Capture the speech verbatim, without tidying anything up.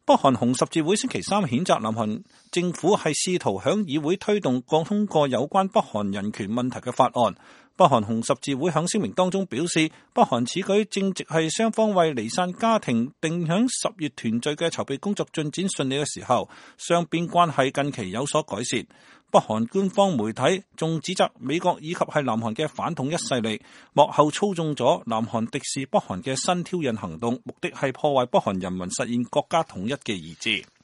北韓紅十字會星期三譴責南韓政府係試圖響議會推動通過有關北韓人權問題嘅法案。北韓紅十字會響聲明當中表示，北韓此舉正值係雙方為離散家庭定響十月團聚嘅籌備工作進展順利嘅時候，雙邊關係近期有所改善。北韓官方媒體仲指責美國以及係南韓嘅反統一勢力幕後操縱咗南韓敵視北韓嘅新挑釁行動，目的係破壞北韓人民實現國家統一嘅意志。